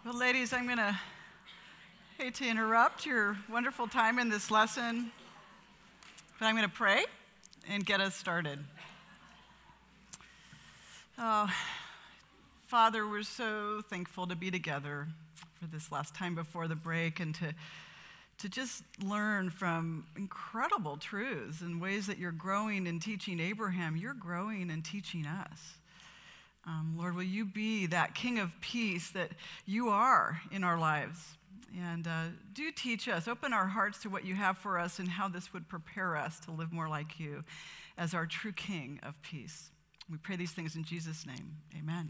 Well, ladies, I'm going to hate to interrupt your wonderful time in this lesson, but I'm going to pray and get us started. Oh, Father, we're so thankful to be together for this last time before the break and to just learn from incredible truths and ways that you're growing and teaching Abraham. You're growing and teaching us. Lord, will you be that King of peace that you are in our lives? And do teach us, open our hearts to what you have for us and how this would prepare us to live more like you as our true King of peace. We pray these things in Jesus' name. Amen.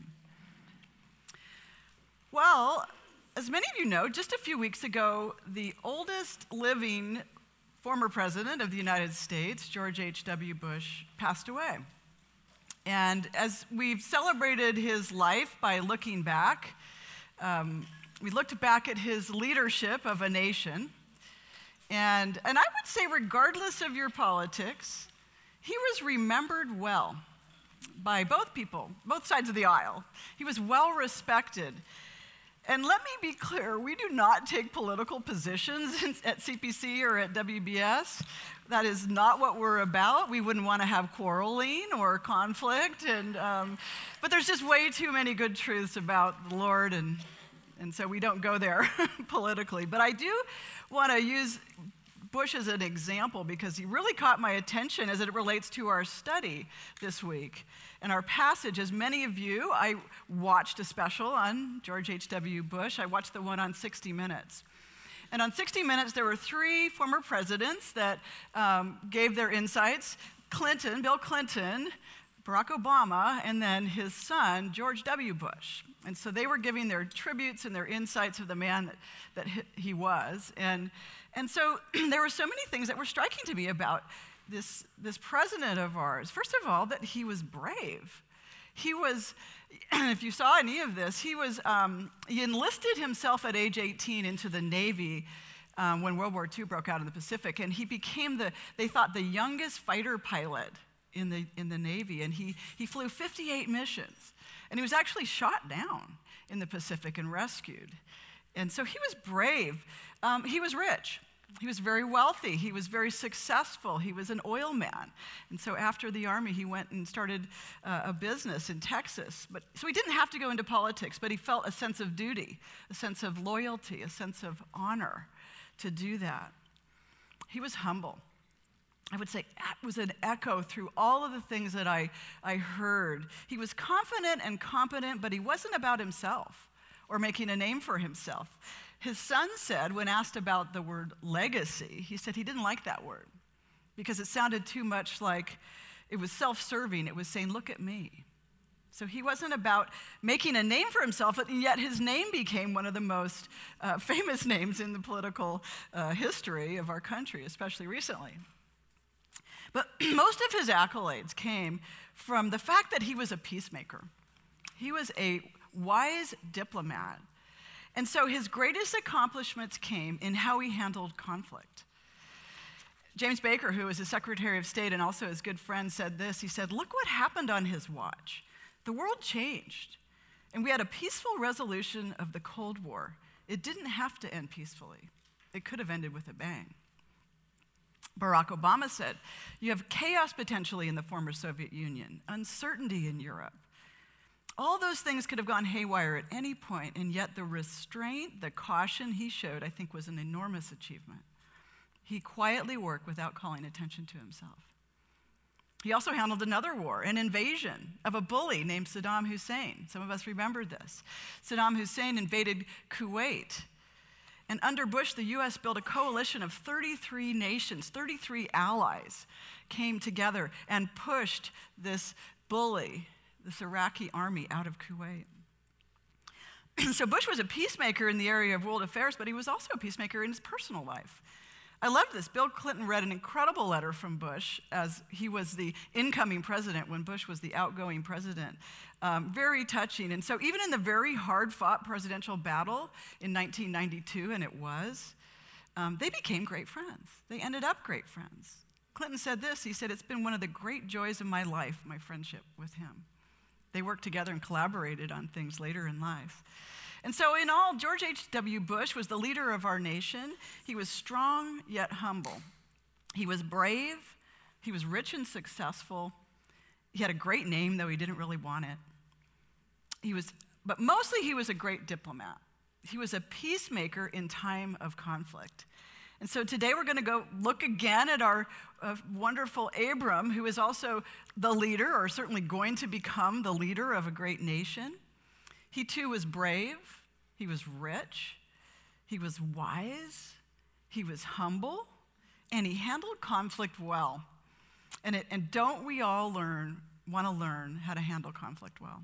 Well, as many of you know, just a few weeks ago, the oldest living former president of the United States, George H.W. Bush, passed away. And as we've celebrated his life by looking back, we looked back at his leadership of a nation. And I would say, regardless of your politics, he was remembered well by both people, both sides of the aisle. He was well respected. And let me be clear, we do not take political positions at CPC or at WBS. That is not what we're about. We wouldn't want to have quarreling or conflict. But there's just way too many good truths about the Lord, and so we don't go there politically. But I do want to use Bush as an example because he really caught my attention as it relates to our study this week. And our passage, as many of you, I watched a special on George H.W. Bush. I watched the one on 60 Minutes. And on 60 Minutes, there were three former presidents that gave their insights. Bill Clinton, Barack Obama, and then his son, George W. Bush. And so they were giving their tributes and their insights of the man that he was. And so there were so many things that were striking to me about this president of ours. First of all, that he was brave. He was, if you saw any of this, he enlisted himself at age 18 into the Navy when World War II broke out in the Pacific, and he became they thought, the youngest fighter pilot in the Navy, and he flew 58 missions, and he was actually shot down in the Pacific and rescued. And so he was brave. He was rich. He was very wealthy. He was very successful. He was an oil man. And so after the Army, he went and started a business in Texas. So he didn't have to go into politics, but he felt a sense of duty, a sense of loyalty, a sense of honor to do that. He was humble. I would say it was an echo through all of the things that I heard. He was confident and competent, but he wasn't about himself or making a name for himself. His son said, when asked about the word legacy, he said he didn't like that word because it sounded too much like it was self-serving. It was saying, look at me. So he wasn't about making a name for himself, and yet his name became one of the most famous names in the political history of our country, especially recently. But most of his accolades came from the fact that he was a peacemaker. He was a wise diplomat. And so his greatest accomplishments came in how he handled conflict. James Baker, who was his Secretary of State and also his good friend, said this. He said, look what happened on his watch. The world changed, and we had a peaceful resolution of the Cold War. It didn't have to end peacefully. It could have ended with a bang. Barack Obama said, you have chaos potentially in the former Soviet Union, uncertainty in Europe. All those things could have gone haywire at any point, and yet the restraint, the caution he showed, I think, was an enormous achievement. He quietly worked without calling attention to himself. He also handled another war, an invasion of a bully named Saddam Hussein. Some of us remember this. Saddam Hussein invaded Kuwait, and under Bush, the U.S. built a coalition of 33 nations, 33 allies came together and pushed this bully, this Iraqi army, out of Kuwait. So Bush was a peacemaker in the area of world affairs, but he was also a peacemaker in his personal life. I love this. Bill Clinton read an incredible letter from Bush as he was the incoming president when Bush was the outgoing president. Very touching. And so even in the very hard-fought presidential battle in 1992, and it was, they became great friends. They ended up great friends. Clinton said this. He said, it's been one of the great joys of my life, my friendship with him. They worked together and collaborated on things later in life. And so in all, George H.W. Bush was the leader of our nation. He was strong yet humble. He was brave. He was rich and successful. He had a great name, though he didn't really want it. But mostly he was a great diplomat. He was a peacemaker in time of conflict. And so today we're going to go look again at our wonderful Abram, who is also the leader, or certainly going to become the leader of a great nation. He too was brave. He was rich. He was wise. He was humble. And he handled conflict well. And don't we all want to learn how to handle conflict well?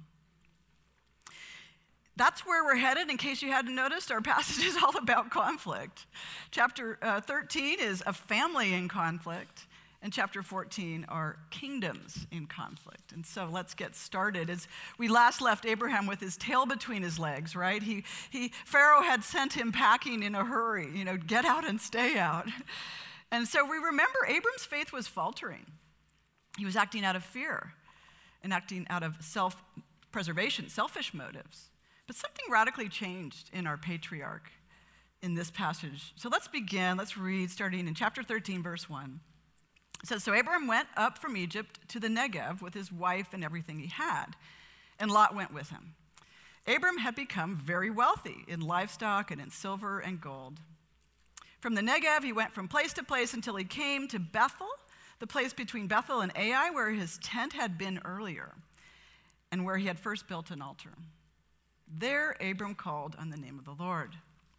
That's where we're headed. In case you hadn't noticed, our passage is all about conflict. Chapter 13 is a family in conflict, and chapter 14 are kingdoms in conflict. And so let's get started. As we last left Abraham with his tail between his legs, right? Pharaoh had sent him packing in a hurry, get out and stay out. And so we remember Abram's faith was faltering. He was acting out of fear and acting out of self-preservation, selfish motives. But something radically changed in our patriarch in this passage. So let's begin. Let's read starting in chapter 13, verse 1. It says, "So Abram went up from Egypt to the Negev with his wife and everything he had, and Lot went with him. Abram had become very wealthy in livestock and in silver and gold. From the Negev, he went from place to place until he came to Bethel, the place between Bethel and Ai, where his tent had been earlier, and where he had first built an altar. There, Abram called on the name of the Lord."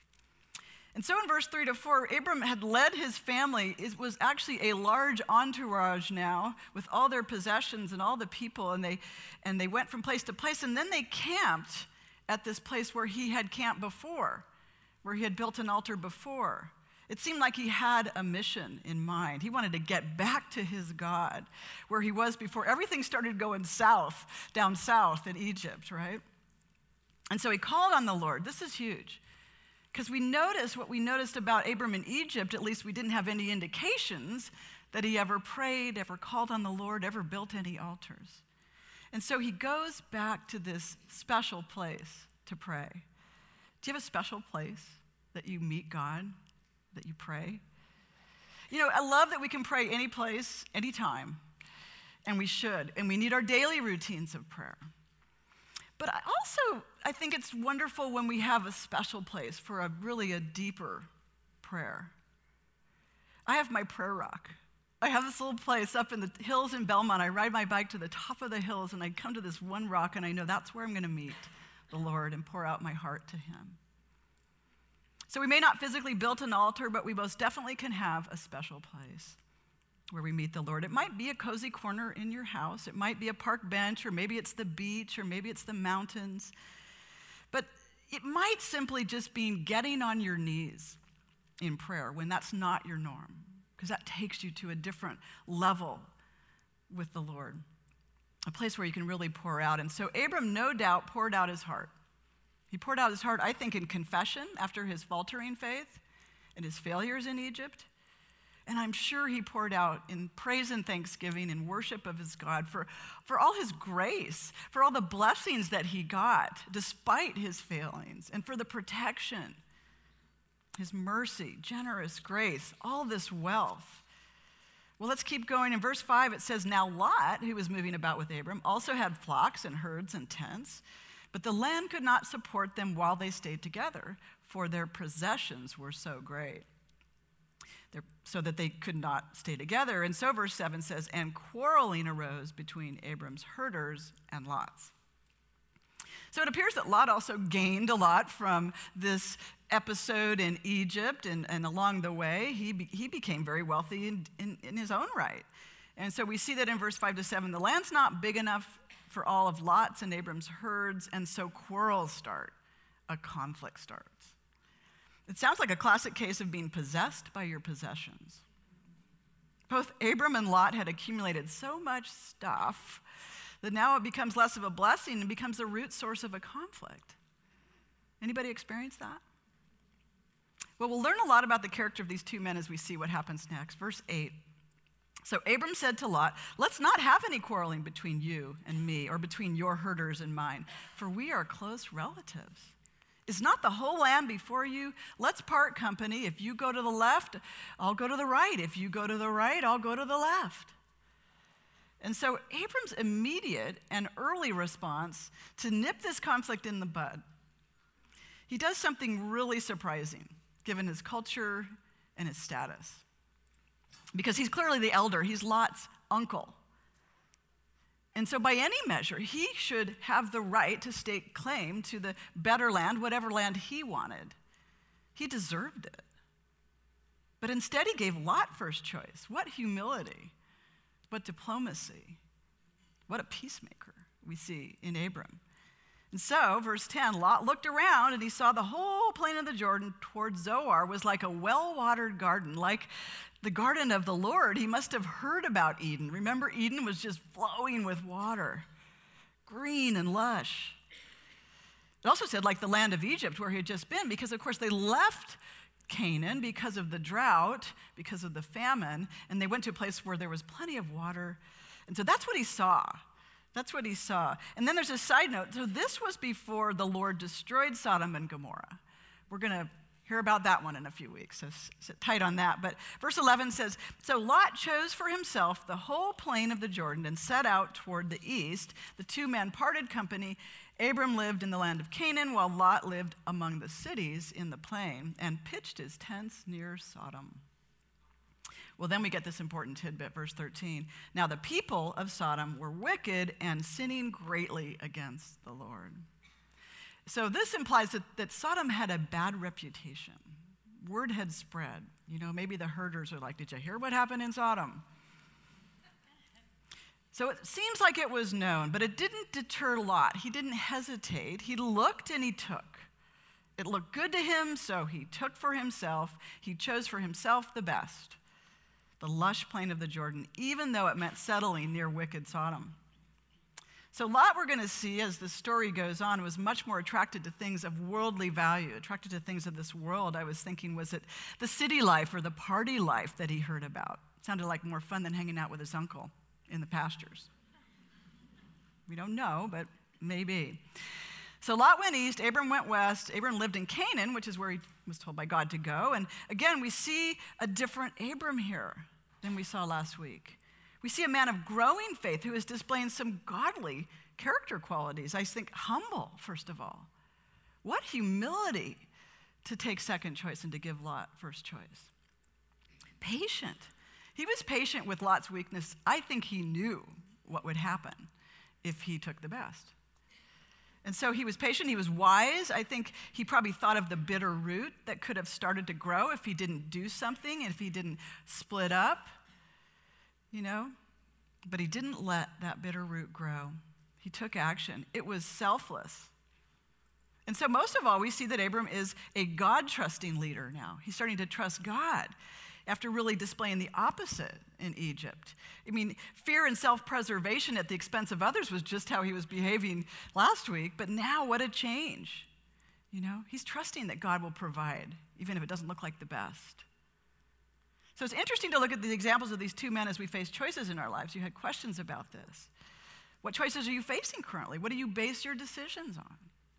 And so in verse 3 to 4, Abram had led his family. It was actually a large entourage now with all their possessions and all the people, and they went from place to place, and then they camped at this place where he had camped before, where he had built an altar before. It seemed like he had a mission in mind. He wanted to get back to his God, where he was before everything started going south, down south in Egypt, right? And so he called on the Lord. This is huge, because we notice what we noticed about Abram in Egypt. At least we didn't have any indications that he ever prayed, ever called on the Lord, ever built any altars. And so he goes back to this special place to pray. Do you have a special place that you meet God, that you pray? I love that we can pray any place, anytime, and we should, and we need our daily routines of prayer. But I think it's wonderful when we have a special place for a deeper prayer. I have my prayer rock. I have this little place up in the hills in Belmont. I ride my bike to the top of the hills, and I come to this one rock, and I know that's where I'm going to meet the Lord and pour out my heart to him. So we may not physically build an altar, but we most definitely can have a special place where we meet the Lord. It might be a cozy corner in your house. It might be a park bench, or maybe it's the beach, or maybe it's the mountains. But it might simply just be getting on your knees in prayer when that's not your norm, because that takes you to a different level with the Lord, a place where you can really pour out. And so Abram, no doubt, poured out his heart. He poured out his heart, I think, in confession after his faltering faith and his failures in Egypt. And I'm sure he poured out in praise and thanksgiving and worship of his God for all his grace, for all the blessings that he got despite his failings, and for the protection, his mercy, generous grace, all this wealth. Well, let's keep going. In verse 5, it says, "Now Lot, who was moving about with Abram, also had flocks and herds and tents, but the land could not support them while they stayed together, for their possessions were so great, so that they could not stay together." And so verse 7 says, "And quarreling arose between Abram's herders and Lot's." So it appears that Lot also gained a lot from this episode in Egypt, and along the way, he became very wealthy in his own right. And so we see that in verse 5 to 7, the land's not big enough for all of Lot's and Abram's herds, and so quarrels start, a conflict starts. It sounds like a classic case of being possessed by your possessions. Both Abram and Lot had accumulated so much stuff that now it becomes less of a blessing and becomes the root source of a conflict. Anybody experience that? Well, we'll learn a lot about the character of these two men as we see what happens next. Verse 8. "So Abram said to Lot, 'Let's not have any quarreling between you and me, or between your herders and mine, for we are close relatives. Is not the whole land before you? Let's part company. If you go to the left, I'll go to the right. If you go to the right, I'll go to the left. And so Abram's immediate and early response to nip this conflict in the bud, he does something really surprising, given his culture and his status. Because he's clearly the elder. He's Lot's uncle. And so by any measure, he should have the right to stake claim to the better land, whatever land he wanted. He deserved it. But instead, he gave Lot first choice. What humility, what diplomacy, what a peacemaker we see in Abram. And so, verse 10, Lot looked around and he saw the whole plain of the Jordan toward Zoar was like a well-watered garden, like the garden of the Lord. He must have heard about Eden. Remember, Eden was just flowing with water, green and lush. It also said like the land of Egypt where he had just been, because of course they left Canaan because of the drought, because of the famine, and they went to a place where there was plenty of water. And so that's what he saw. That's what he saw. And then there's a side note. So this was before the Lord destroyed Sodom and Gomorrah. We're going to hear about that one in a few weeks, so sit tight on that. But verse 11 says, so Lot chose for himself the whole plain of the Jordan and set out toward the east. The two men parted company. Abram lived in the land of Canaan, while Lot lived among the cities in the plain and pitched his tents near Sodom. Well, then we get this important tidbit, verse 13. Now the people of Sodom were wicked and sinning greatly against the Lord. So this implies that Sodom had a bad reputation. Word had spread. You know, maybe the herders are like, did you hear what happened in Sodom? So it seems like it was known, but it didn't deter Lot. He didn't hesitate. He looked and he took. It looked good to him, so he took for himself. He chose for himself the best, the lush plain of the Jordan, even though it meant settling near wicked Sodom. So Lot, we're going to see as the story goes on, was much more attracted to things of worldly value, attracted to things of this world. I was thinking, was it the city life or the party life that he heard about? It sounded like more fun than hanging out with his uncle in the pastures. We don't know, but maybe. So Lot went east, Abram went west. Abram lived in Canaan, which is where he was told by God to go. And again, we see a different Abram here than we saw last week. We see a man of growing faith who is displaying some godly character qualities. I think humble, first of all. What humility to take second choice and to give Lot first choice. Patient. He was patient with Lot's weakness. I think he knew what would happen if he took the best. And so he was patient, he was wise. I think he probably thought of the bitter root that could have started to grow if he didn't do something, if he didn't split up, you know. But he didn't let that bitter root grow. He took action. It was selfless. And so most of all, we see that Abram is a God-trusting leader now. He's starting to trust God after really displaying the opposite in Egypt. I mean, fear and self-preservation at the expense of others was just how he was behaving last week, but now what a change. You know, he's trusting that God will provide, even if it doesn't look like the best. So it's interesting to look at the examples of these two men as we face choices in our lives. You had questions about this. What choices are you facing currently? What do you base your decisions on?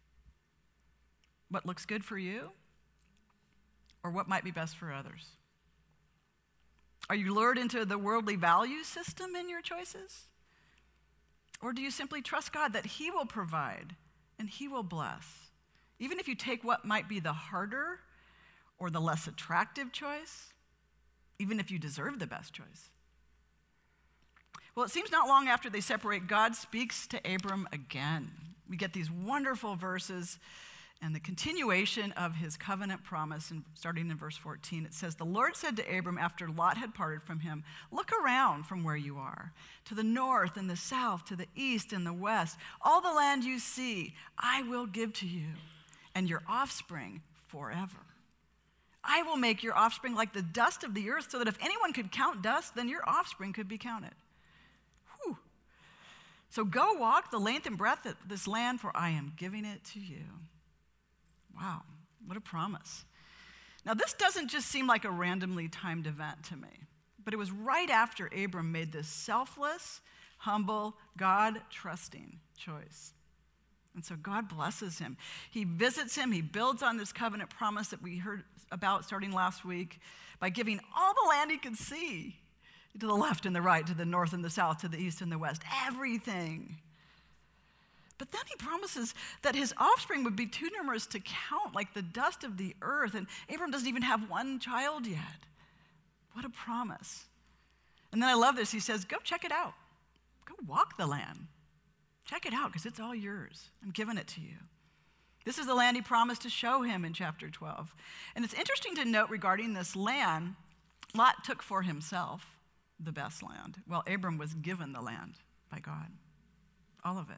What looks good for you? Or what might be best for others? Are you lured into the worldly value system in your choices? Or do you simply trust God that he will provide and he will bless? Even if you take what might be the harder or the less attractive choice, even if you deserve the best choice. Well, it seems not long after they separate, God speaks to Abram again. We get these wonderful verses and the continuation of his covenant promise, and starting in verse 14, it says, the Lord said to Abram after Lot had parted from him, look around from where you are, to the north and the south, to the east and the west. All the land you see, I will give to you and your offspring forever. I will make your offspring like the dust of the earth, so that if anyone could count dust, then your offspring could be counted. Whew. So go walk the length and breadth of this land, for I am giving it to you. Wow, what a promise. Now, this doesn't just seem like a randomly timed event to me, but it was right after Abram made this selfless, humble, God-trusting choice. And so God blesses him. He visits him. He builds on this covenant promise that we heard about starting last week by giving all the land he could see, to the left and the right, to the north and the south, to the east and the west, everything. But then he promises that his offspring would be too numerous to count, like the dust of the earth. And Abram doesn't even have one child yet. What a promise. And then I love this. He says, go check it out. Go walk the land. Check it out, because it's all yours. I'm giving it to you. This is the land he promised to show him in chapter 12. And it's interesting to note regarding this land, Lot took for himself the best land, while Abram was given the land by God. All of it.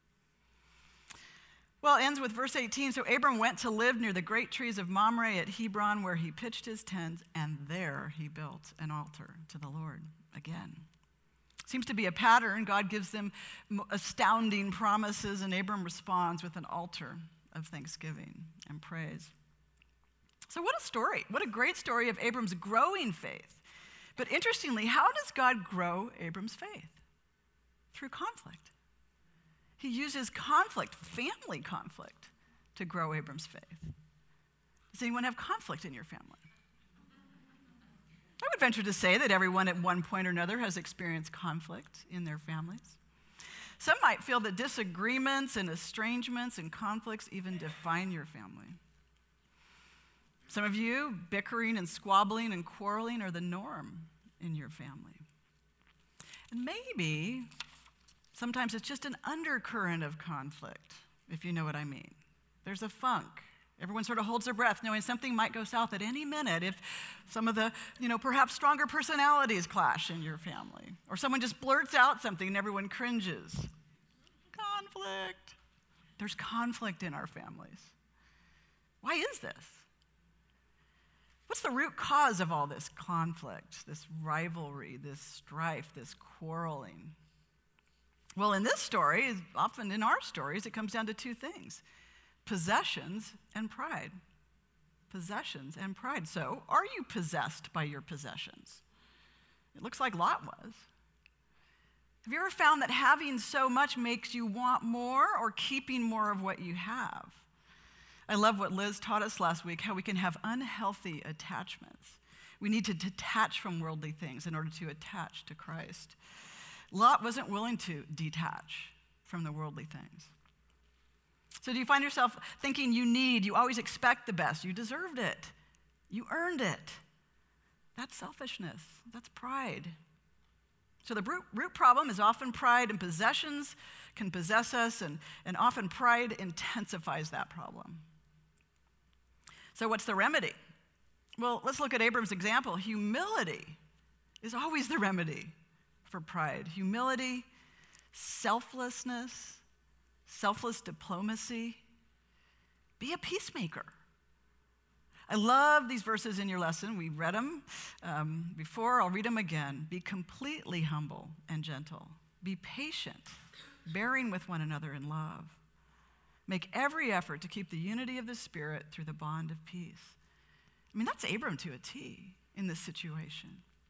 Well, it ends with verse 18. So Abram went to live near the great trees of Mamre at Hebron, where he pitched his tent, and there he built an altar to the Lord again. Seems to be a pattern. God gives them astounding promises, and Abram responds with an altar of thanksgiving and praise. So what a story. What a great story of Abram's growing faith. But interestingly, how does God grow Abram's faith? Through conflict. He uses conflict, family conflict, to grow Abram's faith. Does anyone have conflict in your family? I would venture to say that everyone at one point or another has experienced conflict in their families. Some might feel that disagreements and estrangements and conflicts even define your family. Some of you, bickering and squabbling and quarreling are the norm in your family. And maybe sometimes it's just an undercurrent of conflict, if you know what I mean. There's a funk. Everyone sort of holds their breath, knowing something might go south at any minute if some of the, perhaps stronger personalities clash in your family. Or someone just blurts out something and everyone cringes. Conflict. There's conflict in our families. Why is this? What's the root cause of all this conflict, this rivalry, this strife, this quarreling? Well, in this story, often in our stories, it comes down to two things: possessions and pride. Possessions and pride. So, are you possessed by your possessions? It looks like Lot was. Have you ever found that having so much makes you want more, or keeping more of what you have? I love what Liz taught us last week, how we can have unhealthy attachments. We need to detach from worldly things in order to attach to Christ. Lot wasn't willing to detach from the worldly things. So do you find yourself thinking you always expect the best, you deserved it, you earned it? That's selfishness, that's pride. So the root problem is often pride, and possessions can possess us, and often pride intensifies that problem. So what's the remedy? Well, let's look at Abram's example. Humility is always the remedy for pride. Humility, selflessness, selfless diplomacy. Be a peacemaker. I love these verses in your lesson. We read them before. I'll read them again. Be completely humble and gentle. Be patient, bearing with one another in love. Make every effort to keep the unity of the Spirit through the bond of peace. I mean, that's Abram to a T in this situation.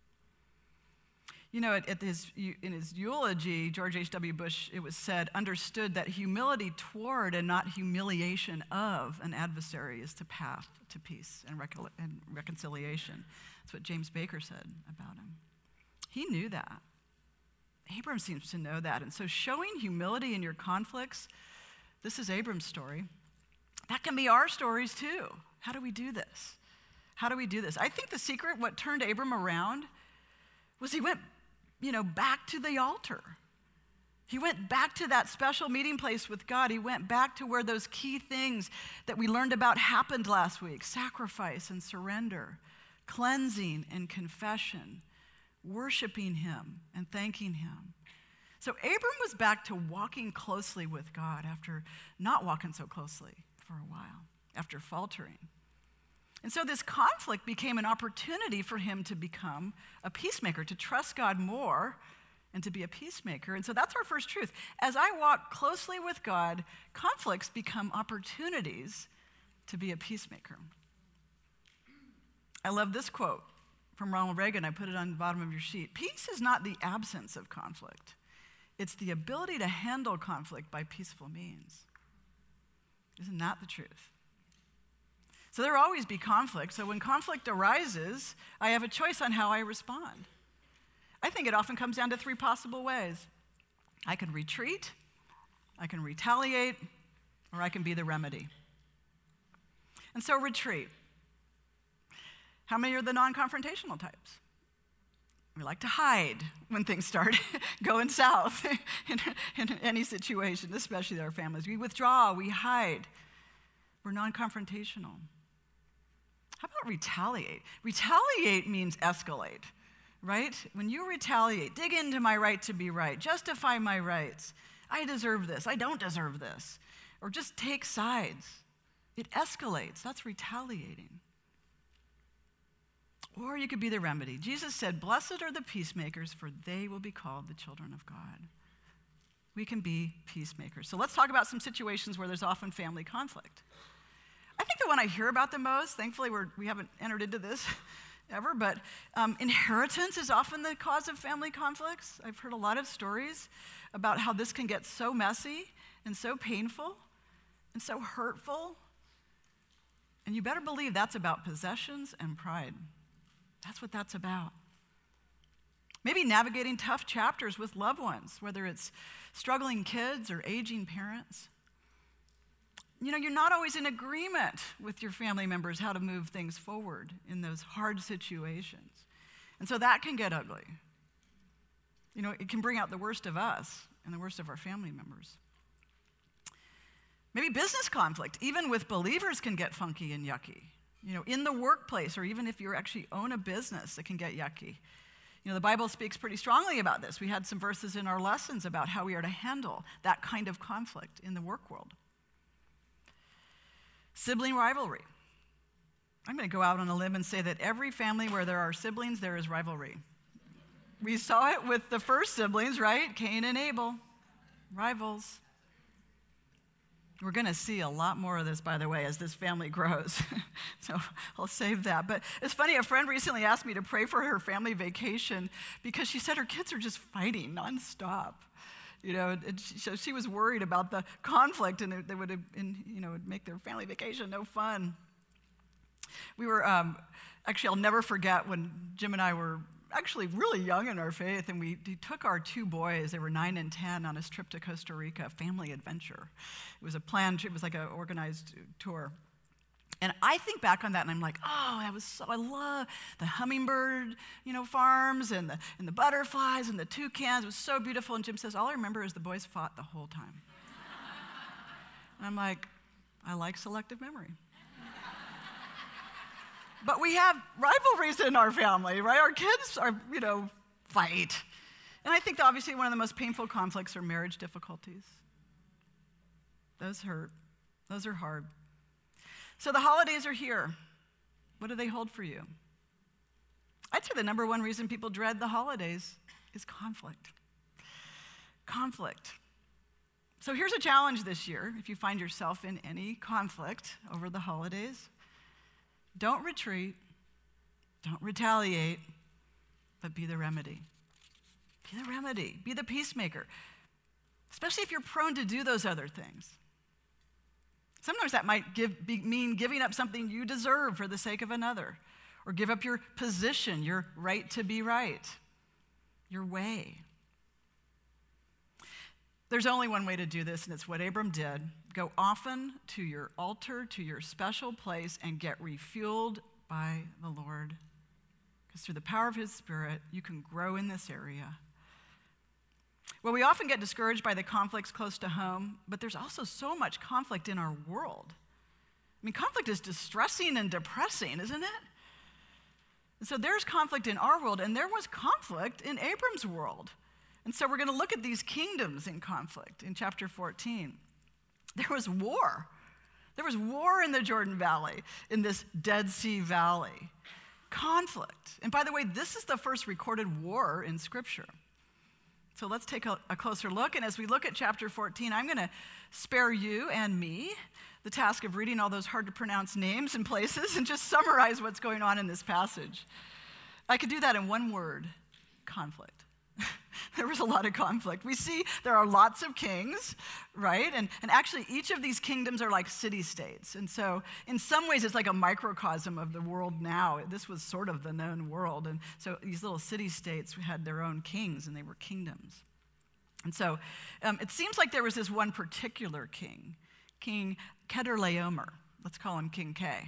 In his eulogy, George H.W. Bush, it was said, understood that humility toward and not humiliation of an adversary is the path to peace and reconciliation. That's what James Baker said about him. He knew that. Abram seems to know that. And so showing humility in your conflicts, this is Abram's story. That can be our stories too. How do we do this? How do we do this? I think the secret, what turned Abram around, was he went back to the altar. He went back to that special meeting place with God. He went back to where those key things that we learned about happened last week: sacrifice and surrender, cleansing and confession, worshiping him and thanking him. So Abram was back to walking closely with God after not walking so closely for a while, after faltering. And so this conflict became an opportunity for him to become a peacemaker, to trust God more and to be a peacemaker. And so that's our first truth. As I walk closely with God, conflicts become opportunities to be a peacemaker. I love this quote from Ronald Reagan. I put it on the bottom of your sheet. Peace is not the absence of conflict. It's the ability to handle conflict by peaceful means. Isn't that the truth? So there will always be conflict. So when conflict arises, I have a choice on how I respond. I think it often comes down to three possible ways. I can retreat, I can retaliate, or I can be the remedy. And so retreat. How many are the non-confrontational types? We like to hide when things start going south in any situation, especially our families. We withdraw, we hide. We're non-confrontational. How about retaliate? Retaliate means escalate, right? When you retaliate, dig into my right to be right, justify my rights. I deserve this, I don't deserve this. Or just take sides. It escalates. That's retaliating. Or you could be the remedy. Jesus said, "Blessed are the peacemakers, for they will be called the children of God." We can be peacemakers. So let's talk about some situations where there's often family conflict. I think the one I hear about the most, thankfully we haven't entered into this ever, but inheritance is often the cause of family conflicts. I've heard a lot of stories about how this can get so messy and so painful and so hurtful. And you better believe that's about possessions and pride. That's what that's about. Maybe navigating tough chapters with loved ones, whether it's struggling kids or aging parents. You know, you're not always in agreement with your family members how to move things forward in those hard situations. And so that can get ugly. You know, it can bring out the worst of us and the worst of our family members. Maybe business conflict, even with believers, can get funky and yucky. You know, in the workplace, or even if you actually own a business, it can get yucky. You know, the Bible speaks pretty strongly about this. We had some verses in our lessons about how we are to handle that kind of conflict in the work world. Sibling rivalry. I'm going to go out on a limb and say that every family where there are siblings, there is rivalry. We saw it with the first siblings, right? Cain and Abel, rivals. We're going to see a lot more of this, by the way, as this family grows. So I'll save that. But it's funny, a friend recently asked me to pray for her family vacation because she said her kids are just fighting nonstop. You know, so she was worried about the conflict, and it would make their family vacation no fun. We were, actually, I'll never forget when Jim and I were actually really young in our faith, and he took our two boys, they were 9 and 10, on his trip to Costa Rica, family adventure. It was a planned trip, it was like an organized tour. And I think back on that and I'm like, I love the hummingbird, farms and the butterflies and the toucans. It was so beautiful. And Jim says, all I remember is the boys fought the whole time. And I'm like, I like selective memory. But we have rivalries in our family, right? Our kids are, fight. And I think that obviously one of the most painful conflicts are marriage difficulties. Those hurt. Those are hard. So the holidays are here. What do they hold for you? I'd say the number one reason people dread the holidays is conflict. Conflict. So here's a challenge this year, if you find yourself in any conflict over the holidays. Don't retreat, don't retaliate, but be the remedy. Be the remedy, be the peacemaker, especially if you're prone to do those other things. Sometimes that might mean giving up something you deserve for the sake of another, or give up your position, your right to be right, your way. There's only one way to do this, and it's what Abram did. Go often to your altar, to your special place, and get refueled by the Lord. Because through the power of his Spirit, you can grow in this area. Well, we often get discouraged by the conflicts close to home, but there's also so much conflict in our world. I mean, conflict is distressing and depressing, isn't it? And so there's conflict in our world, and there was conflict in Abram's world. And so we're going to look at these kingdoms in conflict in chapter 14. There was war. There was war in the Jordan Valley, in this Dead Sea Valley. Conflict. And by the way, this is the first recorded war in Scripture. So let's take a closer look. And as we look at chapter 14, I'm going to spare you and me the task of reading all those hard-to-pronounce names and places and just summarize what's going on in this passage. I could do that in one word: conflict. There was a lot of conflict. We see there are lots of kings, right? And actually, each of these kingdoms are like city-states. And so in some ways, it's like a microcosm of the world now. This was sort of the known world. And so these little city-states had their own kings, and they were kingdoms. And so it seems like there was this one particular king, King Chedorlaomer. Let's call him King K.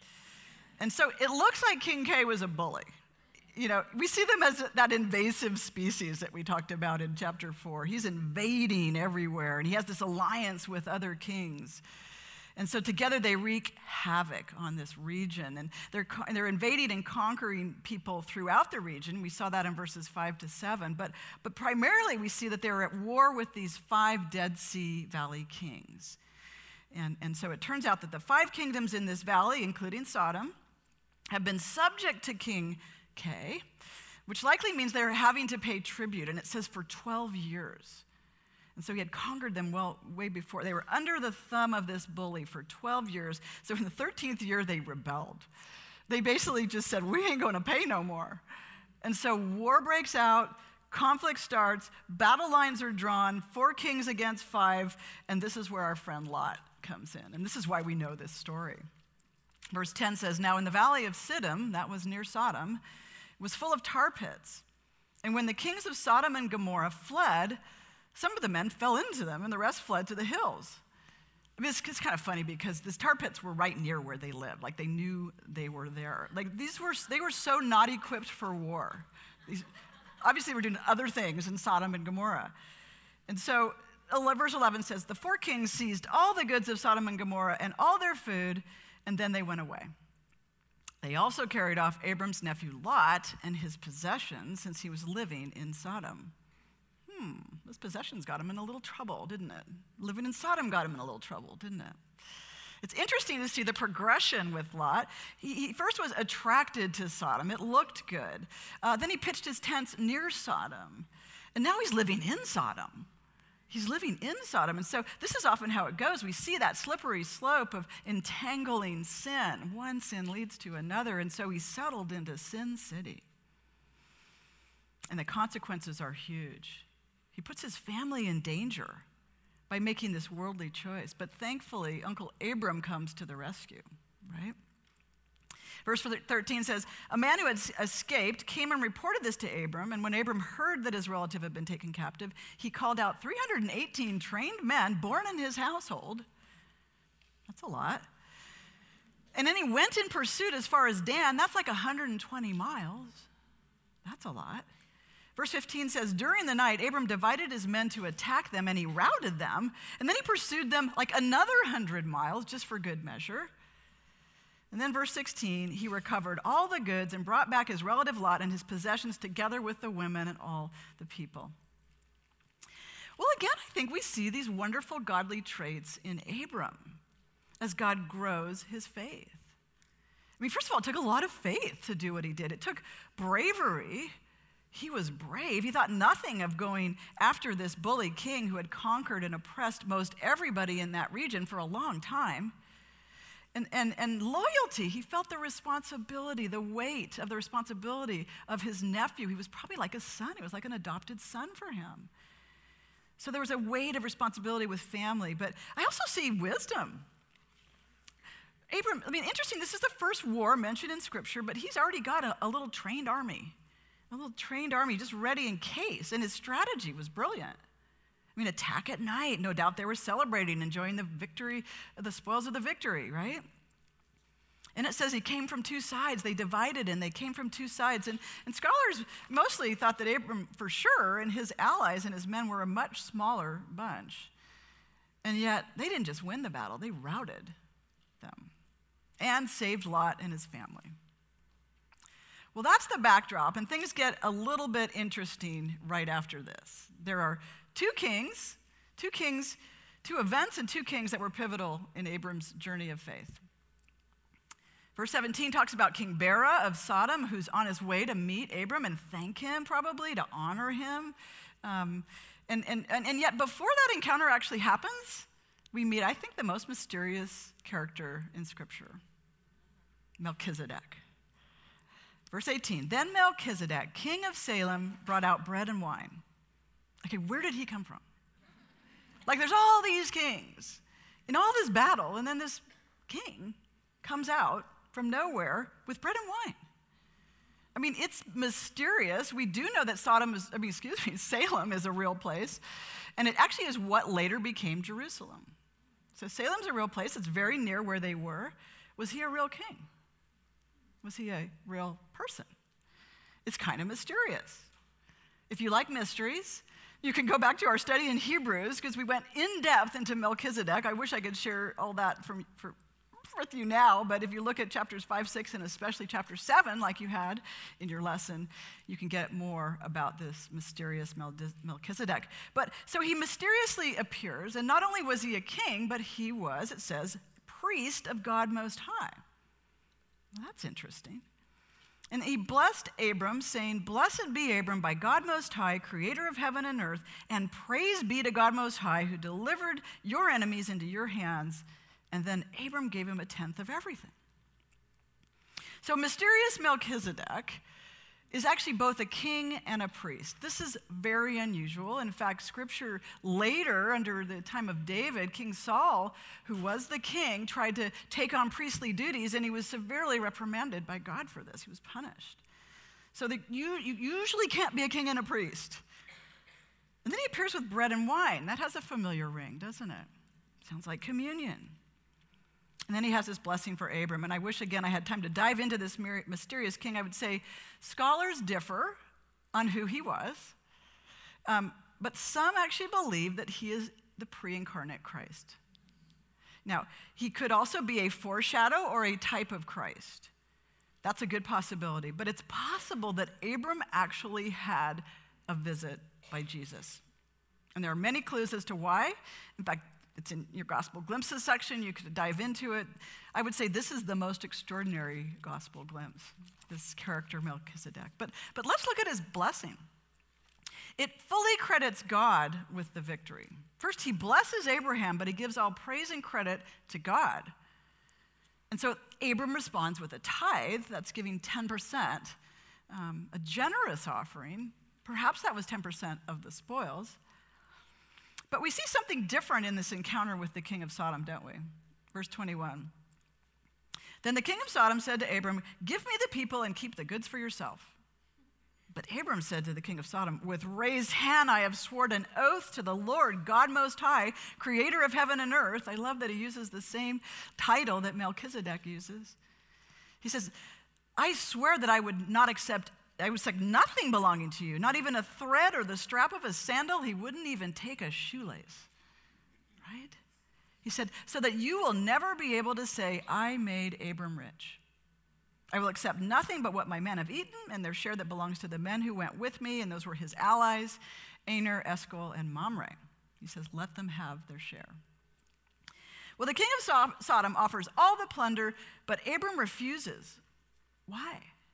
And so it looks like King K was a bully. You know, we see them as that invasive species that we talked about in chapter 4. He's invading everywhere, and he has this alliance with other kings. And so together they wreak havoc on this region, and they're invading and conquering people throughout the region. We saw that in verses 5 to 7, but primarily we see that they're at war with these 5 Dead Sea Valley kings. And so it turns out that the 5 kingdoms in this valley, including Sodom, have been subject to King K, which likely means they're having to pay tribute, and it says for 12 years. And so he had conquered them way before. They were under the thumb of this bully for 12 years. So in the 13th year, they rebelled. They basically just said, we ain't going to pay no more. And so war breaks out, conflict starts, battle lines are drawn, 4 kings against 5, and this is where our friend Lot comes in. And this is why we know this story. Verse 10 says, now in the valley of Siddim, that was near Sodom, was full of tar pits. And when the kings of Sodom and Gomorrah fled, some of the men fell into them, and the rest fled to the hills. I mean, it's kind of funny because these tar pits were right near where they lived. Like, they knew they were there. Like, they were so not equipped for war. Obviously, were doing other things in Sodom and Gomorrah. And so, verse 11 says, the 4 kings seized all the goods of Sodom and Gomorrah and all their food, and then they went away. They also carried off Abram's nephew Lot and his possessions, since he was living in Sodom. Those possessions got him in a little trouble, didn't it? Living in Sodom got him in a little trouble, didn't it? It's interesting to see the progression with Lot. He first was attracted to Sodom. It looked good. Then he pitched his tents near Sodom. And now he's living in Sodom. He's living in Sodom. And so this is often how it goes. We see that slippery slope of entangling sin. One sin leads to another. And so he's settled into Sin City. And the consequences are huge. He puts his family in danger by making this worldly choice. But thankfully, Uncle Abram comes to the rescue, right? Verse 13 says, a man who had escaped came and reported this to Abram, and when Abram heard that his relative had been taken captive, he called out 318 trained men born in his household. That's a lot. And then he went in pursuit as far as Dan. That's like 120 miles. That's a lot. Verse 15 says, during the night, Abram divided his men to attack them, and he routed them, and then he pursued them like another 100 miles, just for good measure. And then verse 16, he recovered all the goods and brought back his relative Lot and his possessions together with the women and all the people. Well, again, I think we see these wonderful godly traits in Abram as God grows his faith. I mean, first of all, it took a lot of faith to do what he did. It took bravery. He was brave. He thought nothing of going after this bully king who had conquered and oppressed most everybody in that region for a long time. And loyalty, he felt the responsibility, the weight of the responsibility of his nephew. He was probably like a son. He was like an adopted son for him. So there was a weight of responsibility with family. But I also see wisdom. Abram, I mean, interesting, this is the first war mentioned in Scripture, but he's already got a little trained army. A little trained army just ready in case. And his strategy was brilliant. I mean, attack at night. No doubt they were celebrating, enjoying the victory, the spoils of the victory, right? And it says he came from 2 sides. They divided and they came from 2 sides. And scholars mostly thought that Abram, for sure, and his allies and his men were a much smaller bunch. And yet, they didn't just win the battle, they routed them and saved Lot and his family. Well, that's the backdrop, and things get a little bit interesting right after this. There are 2 events and 2 kings that were pivotal in Abram's journey of faith. Verse 17 talks about King Bera of Sodom, who's on his way to meet Abram and thank him, probably, to honor him. And yet, before that encounter actually happens, we meet, I think, the most mysterious character in Scripture, Melchizedek. Verse 18, then Melchizedek, king of Salem, brought out bread and wine. Okay, where did he come from? Like there's all these kings in all this battle, and then this king comes out from nowhere with bread and wine. I mean, it's mysterious. We do know that Salem is a real place, and it actually is what later became Jerusalem. So Salem's a real place. It's very near where they were. Was he a real king? Was he a real person? It's kind of mysterious. If you like mysteries, you can go back to our study in Hebrews because we went in depth into Melchizedek. I wish I could share all that with you now, but if you look at chapters 5, 6, and especially chapter 7, like you had in your lesson, you can get more about this mysterious Melchizedek. But so he mysteriously appears, and not only was he a king, but he was, it says, priest of God Most High. Well, that's interesting. And he blessed Abram, saying, blessed be Abram by God Most High, creator of heaven and earth, and praise be to God Most High, who delivered your enemies into your hands. And then Abram gave him 1/10 of everything. So mysterious Melchizedek is actually both a king and a priest. This is very unusual. In fact, scripture later, under the time of David, King Saul, who was the king, tried to take on priestly duties, and he was severely reprimanded by God for this. He was punished. So you usually can't be a king and a priest. And then he appears with bread and wine. That has a familiar ring, doesn't it? Sounds like communion. And then he has this blessing for Abram. And I wish, again, I had time to dive into this mysterious king. I would say scholars differ on who he was, but some actually believe that he is the pre-incarnate Christ. Now, he could also be a foreshadow or a type of Christ. That's a good possibility. But it's possible that Abram actually had a visit by Jesus. And there are many clues as to why. In fact, it's in your gospel glimpses section. You could dive into it. I would say this is the most extraordinary gospel glimpse, this character Melchizedek. But let's look at his blessing. It fully credits God with the victory. First, he blesses Abraham, but he gives all praise and credit to God. And so Abram responds with a tithe. That's giving 10%, a generous offering. Perhaps that was 10% of the spoils. But we see something different in this encounter with the king of Sodom, don't we? Verse 21. Then the king of Sodom said to Abram, give me the people and keep the goods for yourself. But Abram said to the king of Sodom, with raised hand I have sworn an oath to the Lord, God Most High, creator of heaven and earth. I love that he uses the same title that Melchizedek uses. He says, I swear that I would accept nothing belonging to you, not even a thread or the strap of a sandal. He wouldn't even take a shoelace, right? He said, so that you will never be able to say, I made Abram rich. I will accept nothing but what my men have eaten and their share that belongs to the men who went with me, and those were his allies, Aner, Eshcol, and Mamre. He says, let them have their share. Well, the king of Sodom offers all the plunder, but Abram refuses. Why?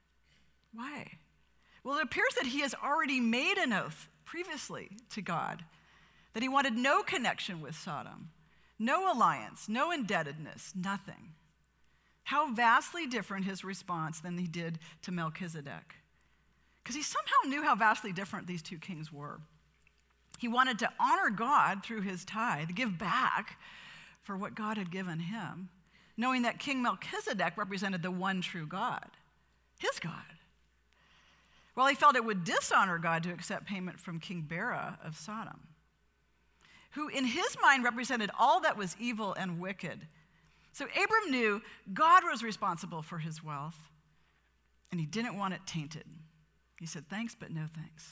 Why? Well, it appears that he has already made an oath previously to God that he wanted no connection with Sodom, no alliance, no indebtedness, nothing. How vastly different his response than he did to Melchizedek. Because he somehow knew how vastly different these two kings were. He wanted to honor God through his tithe, give back for what God had given him, knowing that King Melchizedek represented the one true God, his God. Well, he felt it would dishonor God to accept payment from King Bera of Sodom, who in his mind represented all that was evil and wicked. So Abram knew God was responsible for his wealth, and he didn't want it tainted. He said, thanks, but no thanks.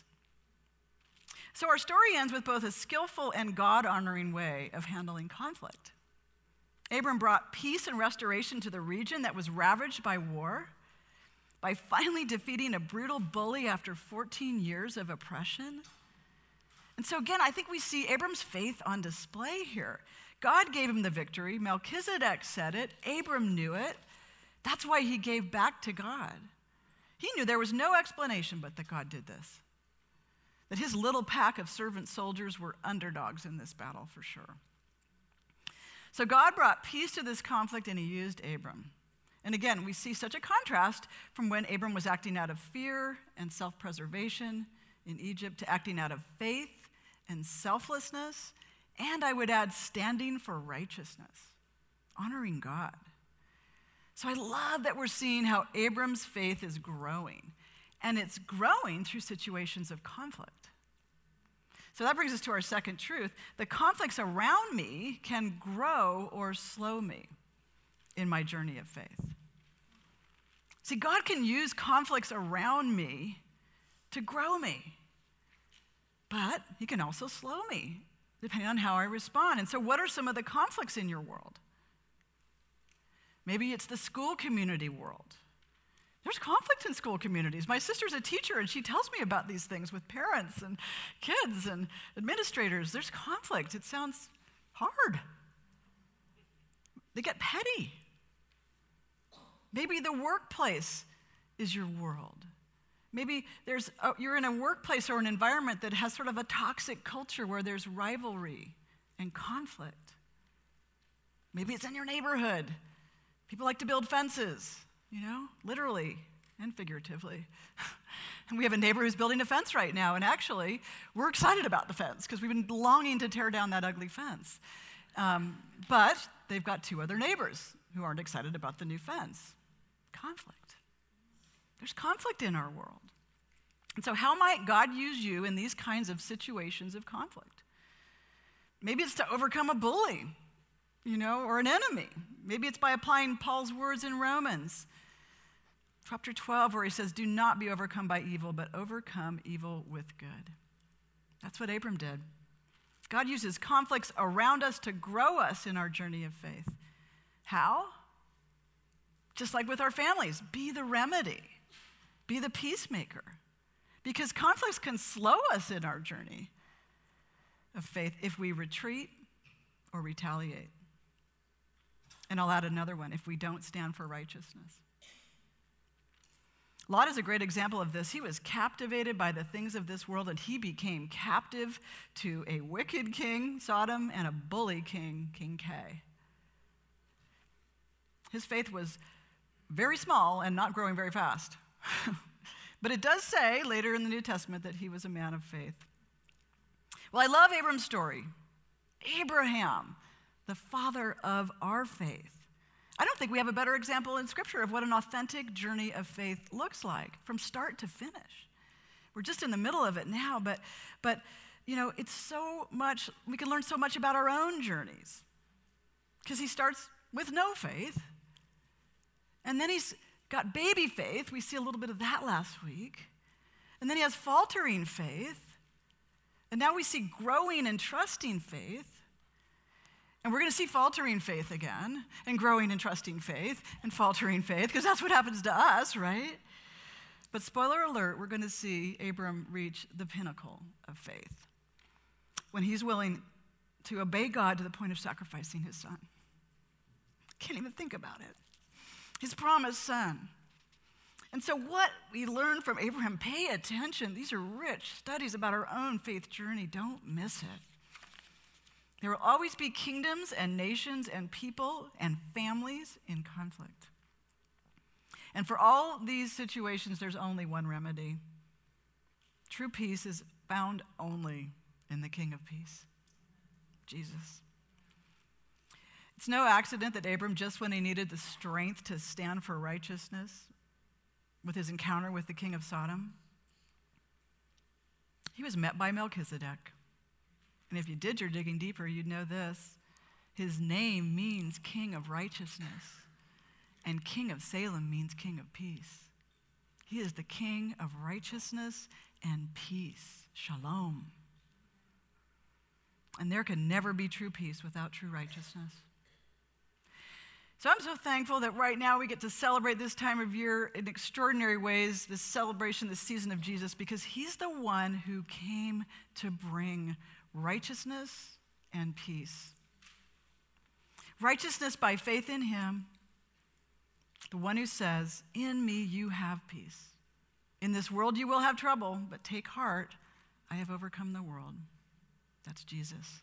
So our story ends with both a skillful and God-honoring way of handling conflict. Abram brought peace and restoration to the region that was ravaged by war by finally defeating a brutal bully after 14 years of oppression. And so again, I think we see Abram's faith on display here. God gave him the victory. Melchizedek said it. Abram knew it. That's why he gave back to God. He knew there was no explanation but that God did this. That his little pack of servant soldiers were underdogs in this battle for sure. So God brought peace to this conflict, and he used Abram. And again, we see such a contrast from when Abram was acting out of fear and self-preservation in Egypt to acting out of faith and selflessness, and I would add standing for righteousness, honoring God. So I love that we're seeing how Abram's faith is growing, and it's growing through situations of conflict. So that brings us to our second truth. The conflicts around me can grow or slow me in my journey of faith. See, God can use conflicts around me to grow me, but he can also slow me depending on how I respond. And so what are some of the conflicts in your world? Maybe it's the school community world. There's conflict in school communities. My sister's a teacher, and she tells me about these things with parents and kids and administrators. There's conflict. It sounds hard. They get petty. Maybe the workplace is your world. Maybe you're in a workplace or an environment that has sort of a toxic culture where there's rivalry and conflict. Maybe it's in your neighborhood. People like to build fences, literally and figuratively. And we have a neighbor who's building a fence right now, and actually, we're excited about the fence because we've been longing to tear down that ugly fence. But they've got two other neighbors who aren't excited about the new fence. Conflict. There's conflict in our world. And so how might God use you in these kinds of situations of conflict? Maybe it's to overcome a bully, or an enemy. Maybe it's by applying Paul's words in Romans chapter 12, where he says, do not be overcome by evil, but overcome evil with good. That's what Abram did. God uses conflicts around us to grow us in our journey of faith. How? Just like with our families, be the remedy, be the peacemaker. Because conflicts can slow us in our journey of faith if we retreat or retaliate. And I'll add another one, if we don't stand for righteousness. Lot is a great example of this. He was captivated by the things of this world, and he became captive to a wicked king, Sodom, and a bully king, King Kay. His faith was very small and not growing very fast. But it does say later in the New Testament that he was a man of faith. Well, I love Abram's story. Abraham, the father of our faith. I don't think we have a better example in Scripture of what an authentic journey of faith looks like from start to finish. We're just in the middle of it now, but it's so much, we can learn so much about our own journeys. Because he starts with no faith, and then he's got baby faith. We see a little bit of that last week. And then he has faltering faith, and now we see growing and trusting faith. And we're going to see faltering faith again, and growing and trusting faith, and faltering faith, because that's what happens to us, right? But spoiler alert, we're going to see Abram reach the pinnacle of faith when he's willing to obey God to the point of sacrificing his son. Can't even think about it. His promised son. And so what we learn from Abraham, pay attention. These are rich studies about our own faith journey. Don't miss it. There will always be kingdoms and nations and people and families in conflict. And for all these situations, there's only one remedy. True peace is found only in the King of Peace, Jesus. It's no accident that Abram, just when he needed the strength to stand for righteousness with his encounter with the king of Sodom, he was met by Melchizedek. And if you did your digging deeper, you'd know this. His name means King of Righteousness, and King of Salem means King of Peace. He is the King of righteousness and peace. Shalom. And there can never be true peace without true righteousness. So I'm so thankful that right now we get to celebrate this time of year in extraordinary ways, this celebration, this season of Jesus, because he's the one who came to bring righteousness and peace. Righteousness by faith in him, the one who says, in me you have peace. In this world you will have trouble, but take heart, I have overcome the world. That's Jesus.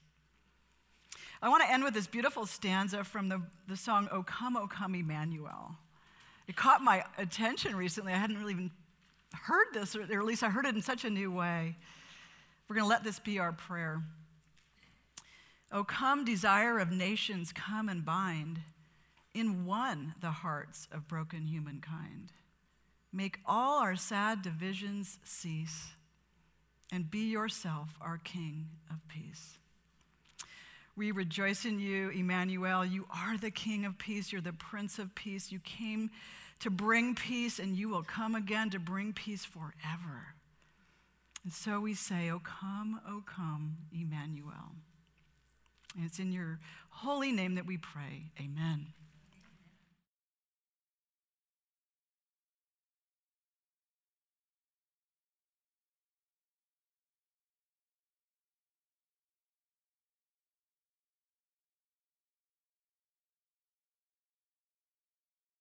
I want to end with this beautiful stanza from the song, O Come, Emmanuel. It caught my attention recently. I hadn't really even heard this, or at least I heard it in such a new way. We're going to let this be our prayer. O come, desire of nations, come and bind in one the hearts of broken humankind. Make all our sad divisions cease, and be yourself our King of peace. We rejoice in you, Emmanuel. You are the King of peace. You're the Prince of peace. You came to bring peace, and you will come again to bring peace forever. And so we say, O come, Emmanuel. And it's in your holy name that we pray. Amen.